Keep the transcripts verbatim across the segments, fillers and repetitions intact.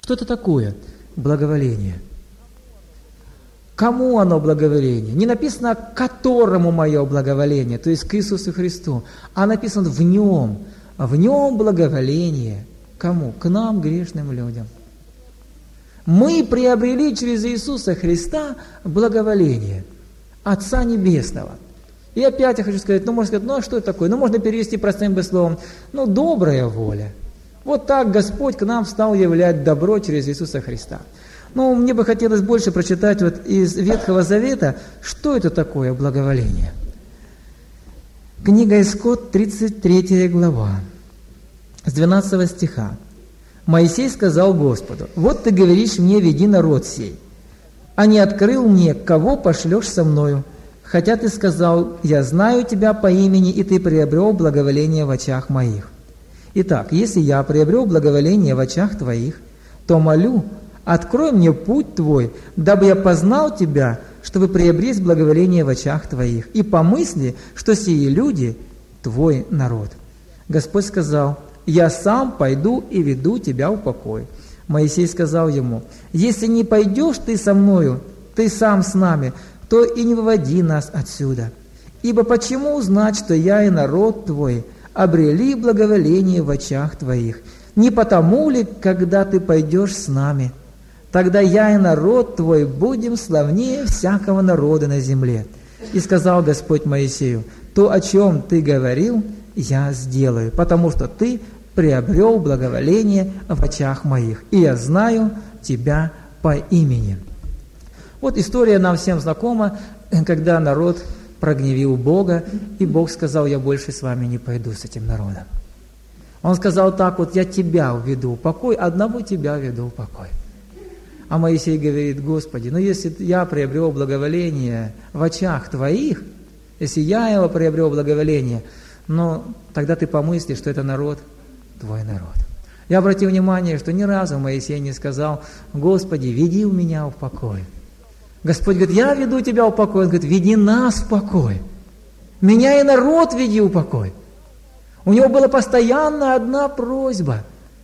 Что это такое благоволение? Кому оно благоволение? Не написано «которому мое благоволение», то есть к Иисусу Христу, а написано «в Нем». В Нем благоволение. Кому? К нам, грешным людям. Мы приобрели через Иисуса Христа благоволение Отца Небесного. И опять я хочу сказать, ну, можно сказать, ну, а что это такое? Ну, можно перевести простым бы словом, ну, добрая воля. Вот так Господь к нам стал являть добро через Иисуса Христа. Ну, мне бы хотелось больше прочитать вот из Ветхого Завета, что это такое благоволение. Книга Исход, тридцать третья глава, с двенадцатого стиха. «Моисей сказал Господу: вот ты говоришь мне, веди народ сей, а не открыл мне, кого пошлешь со мною, хотя ты сказал: я знаю тебя по имени, и ты приобрел благоволение в очах моих. Итак, если я приобрел благоволение в очах твоих, то молю, открой мне путь твой, дабы я познал тебя, чтобы приобрести благоволение в очах твоих, и помысли, что сии люди твой народ». Господь сказал: я сам пойду и веду тебя в покой. Моисей сказал ему: если не пойдешь ты со мною, ты сам с нами, то и не выводи нас отсюда. Ибо почему узнать, что я и народ твой обрели благоволение в очах твоих? Не потому ли, когда ты пойдешь с нами, тогда я и народ твой будем славнее всякого народа на земле? И сказал Господь Моисею: то, о чем ты говорил, я сделаю, потому что ты приобрел благоволение в очах моих, и я знаю тебя по имени. Вот история нам всем знакома, когда народ прогневил Бога, и Бог сказал: я больше с вами не пойду, с этим народом. Он сказал так вот: я тебя введу в покой, одного тебя введу в покой. А Моисей говорит: Господи, ну если я приобрел благоволение в очах твоих, если я его приобрел благоволение, но тогда ты помысли, что это народ, твой народ. Я обратил внимание, что ни разу Моисей не сказал: Господи, веди у меня в покой. Господь говорит: я веду тебя в покой. Он говорит: веди нас в покой. Меня и народ веди в покой. У него была постоянно одна просьба.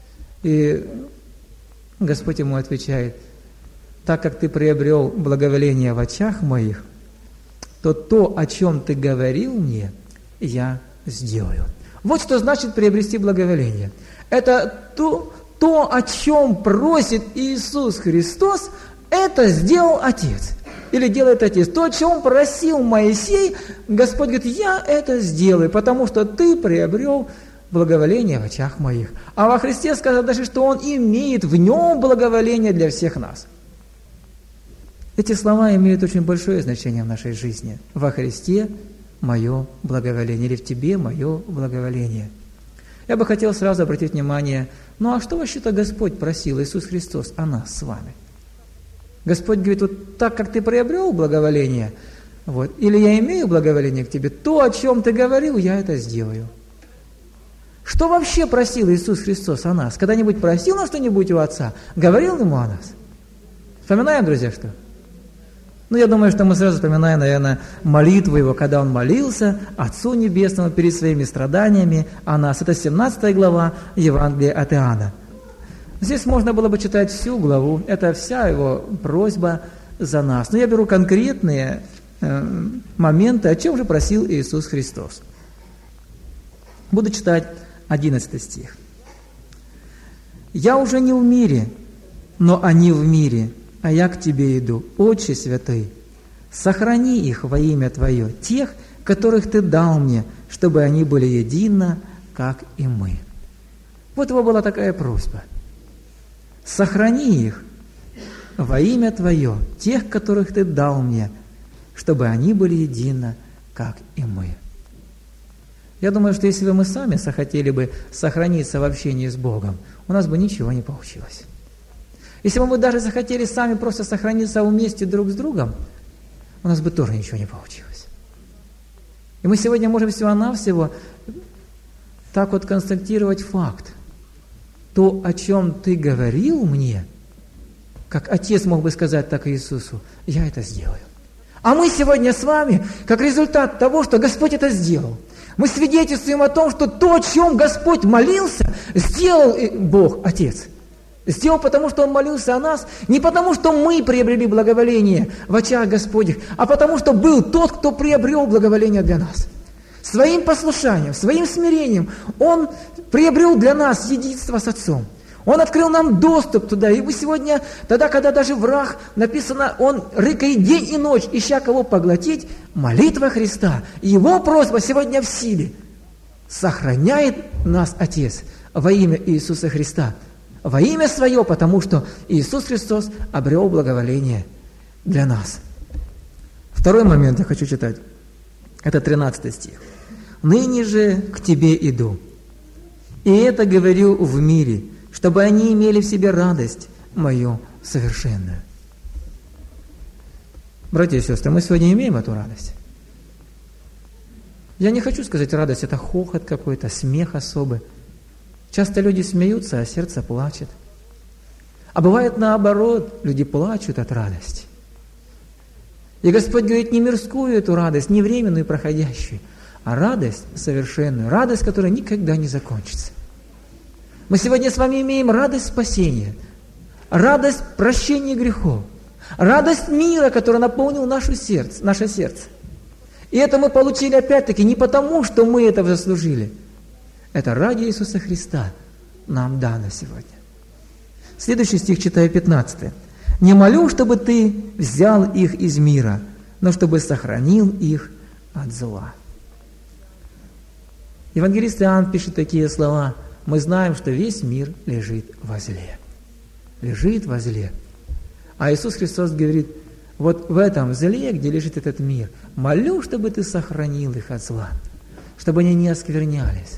И Господь ему отвечает: так как ты приобрел благоволение в очах моих, то то, о чем ты говорил мне, я сделаю. Вот что значит приобрести благоволение. Это то, то, о чем просит Иисус Христос, это сделал Отец. Или делает Отец. То, о чем просил Моисей, Господь говорит: я это сделаю, потому что ты приобрел благоволение в очах моих. А во Христе сказано даже, что Он имеет в Нем благоволение для всех нас. Эти слова имеют очень большое значение в нашей жизни. Во Христе мое благоволение, или в тебе мое благоволение. Я бы хотел сразу обратить внимание, ну а что вообще-то Господь просил, Иисус Христос, о нас с вами? Господь говорит: вот так как ты приобрел благоволение, вот, или я имею благоволение к тебе, то, о чем ты говорил, я это сделаю. Что вообще просил Иисус Христос о нас? Когда-нибудь просил нас что-нибудь у Отца? Говорил Ему о нас? Вспоминаем, друзья, что? Ну, я думаю, что мы сразу вспоминаем, наверное, молитву Его, когда Он молился Отцу Небесному перед своими страданиями о нас. Это семнадцатая глава Евангелия от Иоанна. Здесь можно было бы читать всю главу, это вся Его просьба за нас. Но я беру конкретные э, моменты, о чем же просил Иисус Христос. Буду читать одиннадцатый стих. «Я уже не в мире, но они в мире, а я к Тебе иду, Отче Святый, сохрани их во имя Твое, тех, которых Ты дал мне, чтобы они были едино, как и мы». Вот его была такая просьба. Сохрани их во имя Твое, тех, которых Ты дал мне, чтобы они были едино, как и мы. Я думаю, что если бы мы сами захотели бы сохраниться в общении с Богом, у нас бы ничего не получилось. Если бы мы даже захотели сами просто сохраниться вместе друг с другом, у нас бы тоже ничего не получилось. И мы сегодня можем всего-навсего так вот констатировать факт. То, о чем ты говорил мне, как Отец мог бы сказать так Иисусу, я это сделаю. А мы сегодня с вами, как результат того, что Господь это сделал, мы свидетельствуем о том, что то, о чем Господь молился, сделал Бог, Отец. Сделал, потому что Он молился о нас, не потому что мы приобрели благоволение в очах Господних, а потому что был тот, кто приобрел благоволение для нас. Своим послушанием, своим смирением Он приобрел для нас единство с Отцом. Он открыл нам доступ туда. И вы сегодня, тогда, когда даже враг, написано, он рыкает день и ночь, ища кого поглотить, молитва Христа, Его просьба сегодня в силе. Сохраняет нас Отец во имя Иисуса Христа. Во имя Свое, потому что Иисус Христос обрел благоволение для нас. Второй момент я хочу читать. Это тринадцатый стих. «Ныне же к Тебе иду, и это говорю в мире, чтобы они имели в себе радость мою совершенную». Братья и сестры, мы сегодня имеем эту радость. Я не хочу сказать, радость – это хохот какой-то, смех особый. Часто люди смеются, а сердце плачет. А бывает наоборот, люди плачут от радости. И Господь говорит, не мирскую эту радость, не временную и проходящую, а радость совершенную, радость, которая никогда не закончится. Мы сегодня с вами имеем радость спасения, радость прощения грехов, радость мира, который наполнил наше сердце, наше сердце. И это мы получили опять-таки не потому, что мы это заслужили. Это ради Иисуса Христа нам дано сегодня. Следующий стих читаю, пятнадцатый. «Не молю, чтобы Ты взял их из мира, но чтобы сохранил их от зла». Евангелист Иоанн пишет такие слова. Мы знаем, что весь мир лежит во зле. Лежит во зле. А Иисус Христос говорит, вот в этом зле, где лежит этот мир, молю, чтобы Ты сохранил их от зла, чтобы они не осквернялись.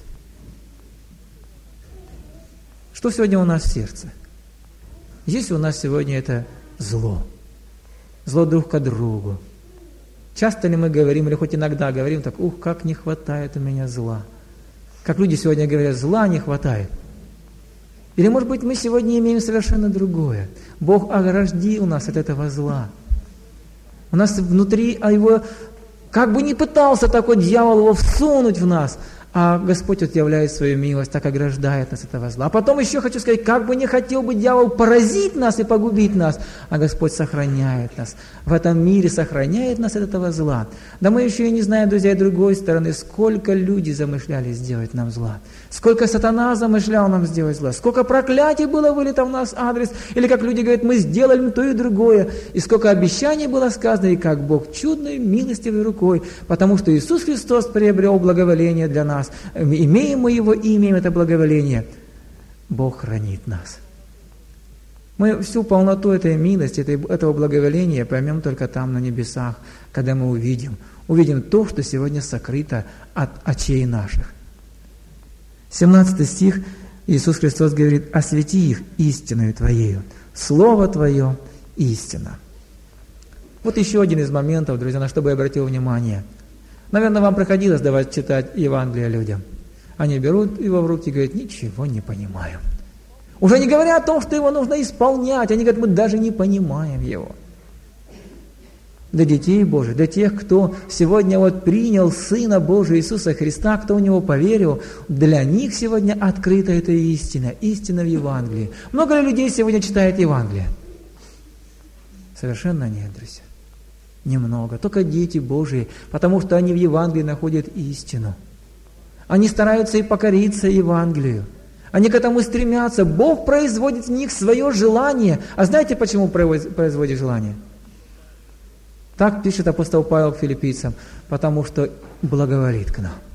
Что сегодня у нас в сердце? Есть у нас сегодня это зло. Зло друг к другу. Часто ли мы говорим, или хоть иногда говорим так, ух, как не хватает у меня зла. Как люди сегодня говорят, зла не хватает. Или, может быть, мы сегодня имеем совершенно другое. Бог ограждил нас от этого зла. У нас внутри, а его, как бы ни пытался такой дьявол его всунуть в нас, а Господь вот являет свою милость, так ограждает нас от этого зла. А потом еще хочу сказать, как бы не хотел бы дьявол поразить нас и погубить нас, а Господь сохраняет нас. В этом мире сохраняет нас от этого зла. Да мы еще и не знаем, друзья, и другой стороны, сколько люди замышляли сделать нам зла. Сколько сатана замышлял нам сделать зла. Сколько проклятий было вылито в нас адрес. Или как люди говорят, мы сделали то и другое. И сколько обещаний было сказано, и как Бог чудной, милостивой рукой. Потому что Иисус Христос приобрел благоволение для нас. Имеем мы Его и имеем это благоволение. Бог хранит нас. Мы всю полноту этой милости, этого благоволения поймем только там, на небесах, когда мы увидим. Увидим то, что сегодня сокрыто от очей наших. семнадцатый стих, Иисус Христос говорит, «Освети их истиною Твоею, Слово Твое – истина». Вот еще один из моментов, друзья, на что бы я обратил внимание. Наверное, вам приходилось давать читать Евангелие людям. Они берут его в руки и говорят, ничего не понимаем. Уже не говоря о том, что его нужно исполнять, они говорят, мы даже не понимаем его. Для детей Божьих, для тех, кто сегодня вот принял Сына Божия Иисуса Христа, кто в Него поверил, для них сегодня открыта эта истина, истина в Евангелии. Много ли людей сегодня читает Евангелие? Совершенно нет, друзья. Немного. Только дети Божии, потому что они в Евангелии находят истину. Они стараются и покориться Евангелию. Они к этому стремятся. Бог производит в них свое желание. А знаете, почему производит желание? Так пишет апостол Павел к филиппийцам, потому что благоволит к нам.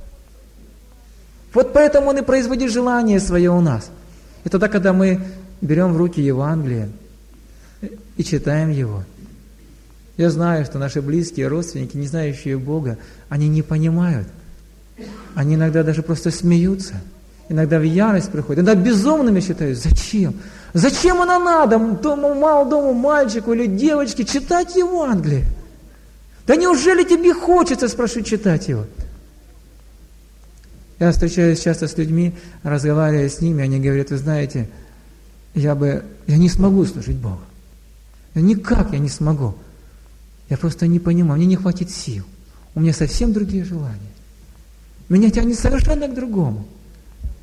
Вот поэтому он и производит желание свое у нас. И тогда, когда мы берем в руки Евангелие и читаем его, я знаю, что наши близкие, родственники, не знающие Бога, они не понимают. Они иногда даже просто смеются. Иногда в ярость приходят. Иногда безумными считают. Зачем? Зачем оно надо тому молодому мальчику или девочке читать Евангелие? Да неужели тебе хочется, спрошу, читать его? Я встречаюсь часто с людьми, разговаривая с ними, они говорят, вы знаете, я бы, я не смогу служить Богу. Я никак я не смогу. Я просто не понимаю, мне не хватит сил. У меня совсем другие желания. Меня тянет совершенно к другому.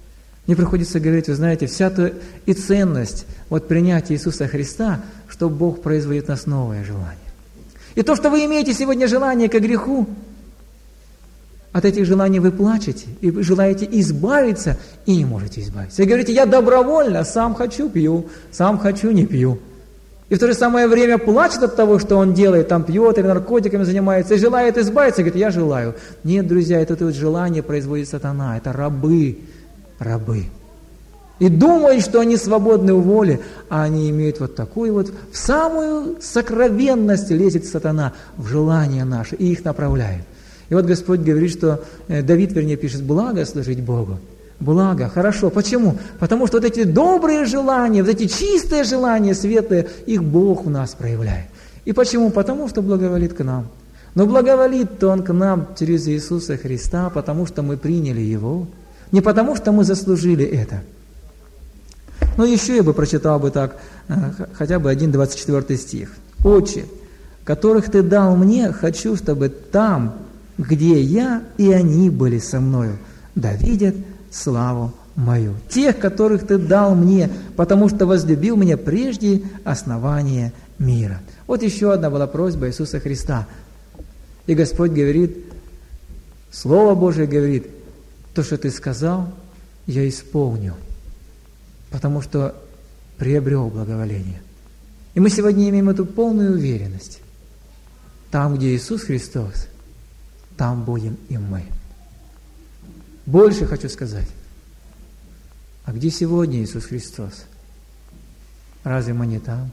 Мне приходится говорить, вы знаете, вся то и ценность вот принятия Иисуса Христа, что Бог производит в нас новое желание. И то, что вы имеете сегодня желание к греху, от этих желаний вы плачете, и вы желаете избавиться, и не можете избавиться. И говорите, я добровольно, сам хочу, пью, сам хочу, не пью. И в то же самое время плачет от того, что он делает, там пьет или наркотиками занимается, и желает избавиться, и говорит, я желаю. Нет, друзья, это вот желание производит сатана, это рабы, рабы. И думают, что они свободны в воле, а они имеют вот такую вот, в самую сокровенность лезет сатана, в желание наше, и их направляет. И вот Господь говорит, что, Давид, вернее, пишет, благо служить Богу. Благо, хорошо. Почему? Потому что вот эти добрые желания, вот эти чистые желания, светлые, их Бог в нас проявляет. И почему? Потому что благоволит к нам. Но благоволит-то Он к нам через Иисуса Христа, потому что мы приняли Его, не потому что мы заслужили это. Но еще я бы прочитал бы так, хотя бы один двадцать четвёртый стих. «Отче, которых Ты дал мне, хочу, чтобы там, где я, и они были со мною, да видят славу мою. Тех, которых Ты дал мне, потому что возлюбил меня прежде основания мира». Вот еще одна была просьба Иисуса Христа. И Господь говорит, Слово Божие говорит, то, что Ты сказал, я исполню, потому что приобрел благоволение. И мы сегодня имеем эту полную уверенность. Там, где Иисус Христос, там будем и мы. Больше хочу сказать. А где сегодня Иисус Христос? Разве мы не там?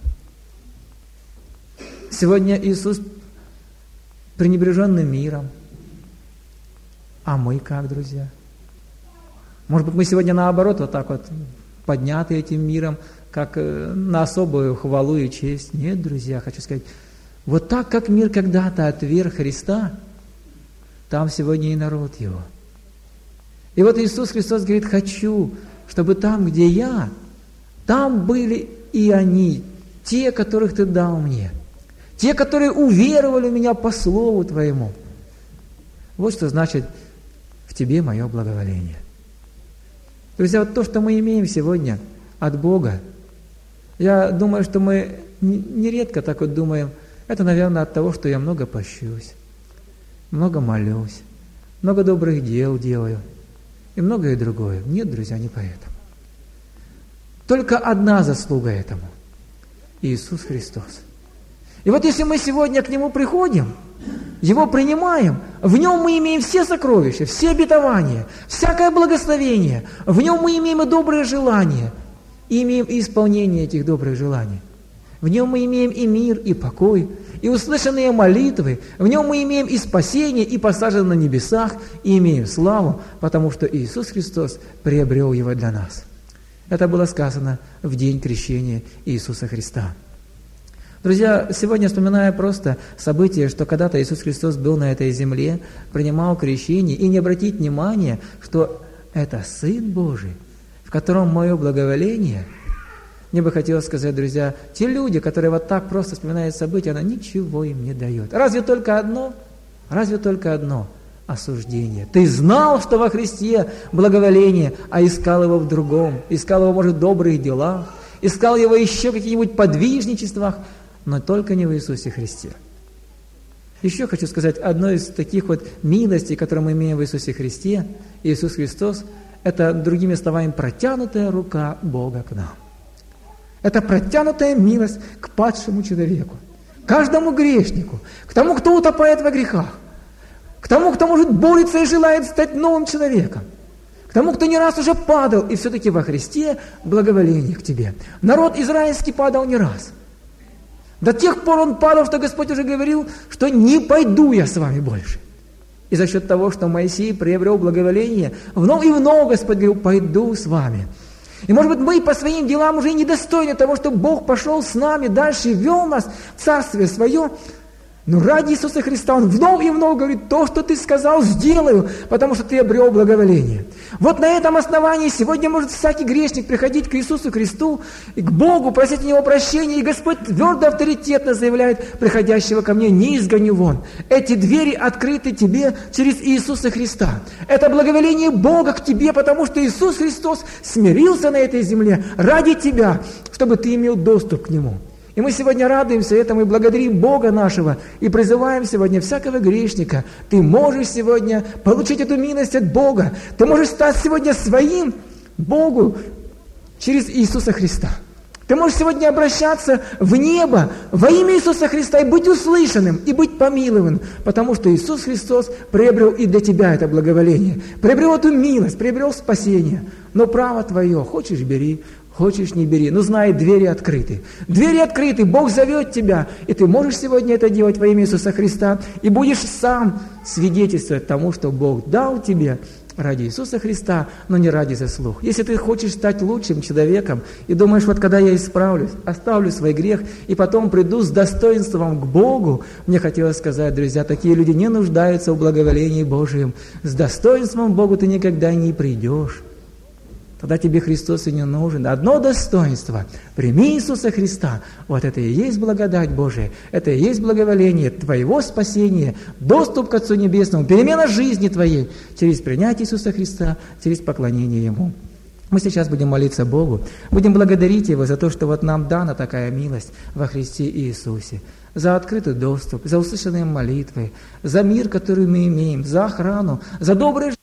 Сегодня Иисус пренебреженный миром. А мы как, друзья? Может быть, мы сегодня наоборот вот так вот подняты этим миром, как на особую хвалу и честь. Нет, друзья, хочу сказать, вот так, как мир когда-то отверг Христа, там сегодня и народ Его. И вот Иисус Христос говорит, хочу, чтобы там, где я, там были и они, те, которых Ты дал мне, те, которые уверовали в Меня по Слову Твоему. Вот что значит в Тебе мое благоволение. Друзья, вот то, что мы имеем сегодня от Бога, я думаю, что мы нередко так вот думаем, это, наверное, от того, что я много пощусь, много молюсь, много добрых дел делаю и многое другое. Нет, друзья, не поэтому. Только одна заслуга этому – Иисус Христос. И вот если мы сегодня к Нему приходим, Его принимаем, в Нем мы имеем все сокровища, все обетования, всякое благословение, в Нем мы имеем и добрые желания, и имеем и исполнение этих добрых желаний. В Нем мы имеем и мир, и покой, и услышанные молитвы, в Нем мы имеем и спасение, и посажен на небесах, и имеем славу, потому что Иисус Христос приобрел его для нас. Это было сказано в день крещения Иисуса Христа. Друзья, сегодня вспоминая просто событие, что когда-то Иисус Христос был на этой земле, принимал крещение, и не обратить внимания, что это Сын Божий, в котором мое благоволение. Мне бы хотелось сказать, друзья, те люди, которые вот так просто вспоминают события, она ничего им не дает. Разве только одно? Разве только одно? Осуждение. Ты знал, что во Христе благоволение, а искал его в другом. Искал его, может, в добрых делах, искал его еще в каких-нибудь подвижничествах, но только не в Иисусе Христе. Еще хочу сказать, одно из таких вот милостей, которые мы имеем в Иисусе Христе, Иисус Христос, это, другими словами, протянутая рука Бога к нам. Это протянутая милость к падшему человеку, каждому грешнику, к тому, кто утопает во грехах, к тому, кто, может, борется и желает стать новым человеком, к тому, кто не раз уже падал, и все-таки во Христе благоволение к тебе. Народ израильский падал не раз. До тех пор он падал, что Господь уже говорил, что не пойду я с вами больше. И за счет того, что Моисей приобрел благоволение, вновь и вновь Господь говорил, пойду с вами. И, может быть, мы по своим делам уже недостойны того, что Бог пошел с нами дальше и вел нас в Царствие Свое. Но ради Иисуса Христа Он вновь и вновь говорит: то, что ты сказал, сделаю, потому что ты обрел благоволение. Вот на этом основании сегодня может всякий грешник приходить к Иисусу Христу и к Богу, просить у Него прощения, и Господь твердо, авторитетно заявляет: приходящего ко мне не изгоню вон. Эти двери открыты тебе через Иисуса Христа. Это благоволение Бога к тебе, потому что Иисус Христос смирился на этой земле ради тебя, чтобы ты имел доступ к Нему. И мы сегодня радуемся этому и благодарим Бога нашего, и призываем сегодня всякого грешника: ты можешь сегодня получить эту милость от Бога, ты можешь стать сегодня своим Богу через Иисуса Христа. Ты можешь сегодня обращаться в небо во имя Иисуса Христа и быть услышанным, и быть помилованным, потому что Иисус Христос приобрел и для тебя это благоволение, приобрел эту милость, приобрел спасение. Но право твое: хочешь — бери, хочешь — не бери. Но знай, двери открыты. Двери открыты, Бог зовет тебя, и ты можешь сегодня это делать во имя Иисуса Христа, и будешь сам свидетельствовать тому, что Бог дал тебе ради Иисуса Христа, но не ради заслуг. Если ты хочешь стать лучшим человеком и думаешь: вот когда я исправлюсь, оставлю свой грех и потом приду с достоинством к Богу, мне хотелось сказать, друзья, такие люди не нуждаются в благоволении Божьем. С достоинством к Богу ты никогда не придешь. Тогда тебе Христос и не нужен. Одно достоинство: прими Иисуса Христа. Вот это и есть благодать Божия, это и есть благоволение твоего спасения, доступ к Отцу Небесному, перемена жизни твоей через принятие Иисуса Христа, через поклонение Ему. Мы сейчас будем молиться Богу, будем благодарить Его за то, что вот нам дана такая милость во Христе Иисусе, за открытый доступ, за услышанные молитвы, за мир, который мы имеем, за охрану, за доброе